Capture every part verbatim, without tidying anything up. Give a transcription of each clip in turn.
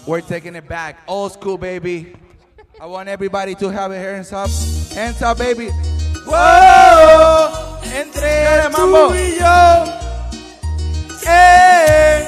We're taking it back. Old school, baby. I want everybody to have their hands up. Hands up, baby. Whoa. Entre tú y yo. Eh.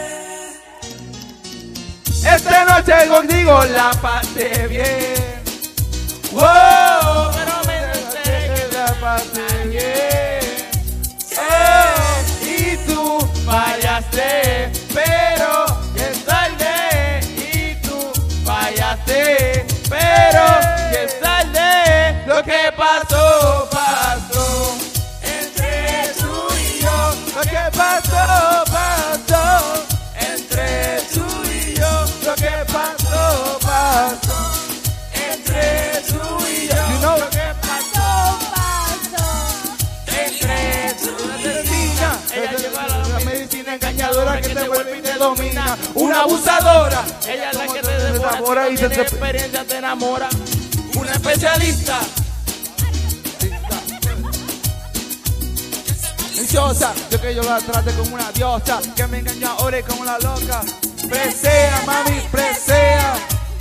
Esta noche contigo la pasé bien. Wow. Pero me enteré que la pasé bien. Eh. Y tú fallaste, pero es tarde. Y tú fallaste, pero es tarde. Lo que pasó, pasó. Entre tú y yo. Lo que pasó, pasó. Entre tú y yo. Lo que pasó, pasó. Entre tú y yo. You know? Lo que pasó, pasó. Entre tú y yo. Ella lleva la medicina engañadora que te vuelve y te domina. Una abusadora. Ella es la que te devora y tiene experiencia, te enamora. Una especialista. Ansiosa, yo que yo la trate como una diosa, que me engañó ahora y como la loca. Presea, mami, presea.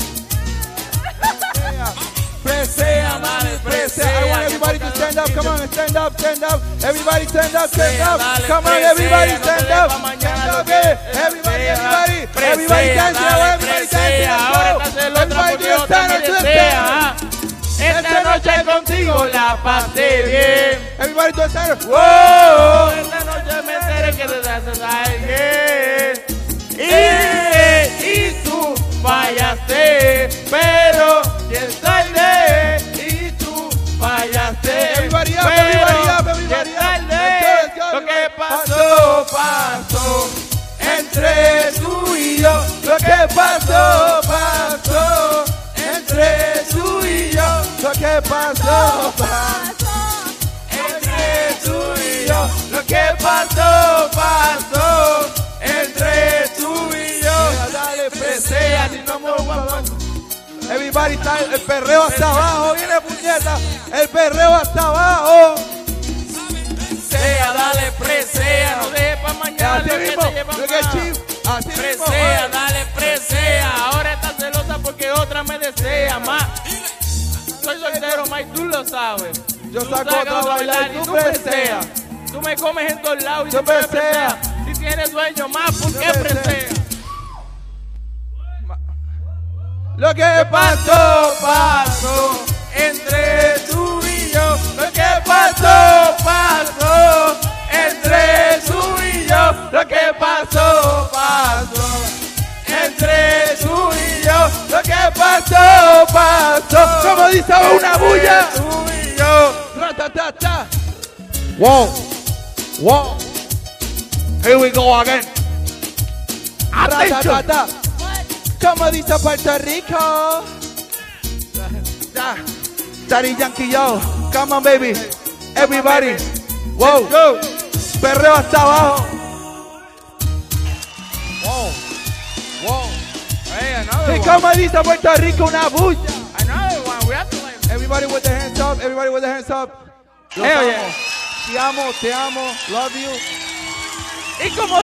Presea, mami, presea. I want everybody to stand up, come on, stand up, stand up. Everybody stand up, stand up. Come on, everybody stand up. Stand up, everybody, everybody. Everybody dance, everybody dance. Everybody do a stand up to the stand. Esta noche contigo la pasé bien. Everybody do a stand up. Whoa. Esta noche me enteré que te das a alguien. Y, y tú fallaste, pero ya es tarde. Y tú fallaste, everybody up, everybody up, everybody up. Tarde. Lo que pasó, pasó. Entre tú y yo. Lo que pasó, pasó. Entre tú y yo. Lo que pasó, pasó. Entre tú y yo. Lo que pasó, pasó. Entre tú y yo. Dale, presea, si no me everybody está, el perreo hasta abajo, viene puñeta, el perreo hasta abajo. Presea, dale, presea, no dejes pa' mañana lo que te lleva más. Presea, dale, presea, ahora estás celosa porque otra me desea más. Soy soltero, Mike, tú lo sabes. Yo saco otra bailar y tú presea. Tú me comes en todos lados y tú presea. Si tienes sueño más, ¿por qué presea? Lo que pasó, pasó. Entre tú y yo. Lo que pasó, pasó. Entre tú y yo. Lo que pasó, pasó. Entre tú y yo. Lo que pasó, pasó. Como dice una bulla. Tú y yo. Ratatata. Wow. Wow. Here we go again. Ratatata. Como dice Puerto Rico. Daddy Yankee, yo. Come on, baby. Everybody. Wow. Go. Perreo hasta abajo. Wow. Wow. Hey, another one. Como dice Puerto Rico, una bulla. Another one. We have to like. Everybody with their hands up. Everybody with their hands up. Los amo. Yeah. Te amo, te amo. Love you. Y como